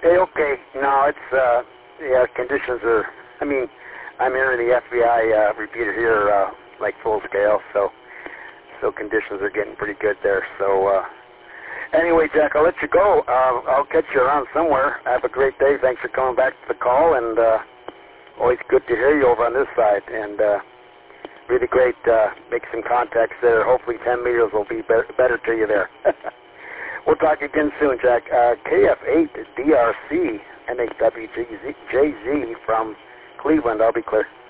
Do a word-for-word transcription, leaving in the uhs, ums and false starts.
Hey, okay. No, it's, uh, yeah, conditions are, I mean, I'm entering the F B I uh, repeater here, uh, like full scale, so so conditions are getting pretty good there. So, uh, anyway, Jack, I'll let you go. Uh, I'll catch you around somewhere. Have a great day. Thanks for coming back to the call, and uh, always good to hear you over on this side. And uh, really great. Uh, make some contacts there. Hopefully ten meters will be, be better to you there. We'll talk again soon, Jack. Uh, K F eight D R C N H W J Z from Cleveland. I'll be clear.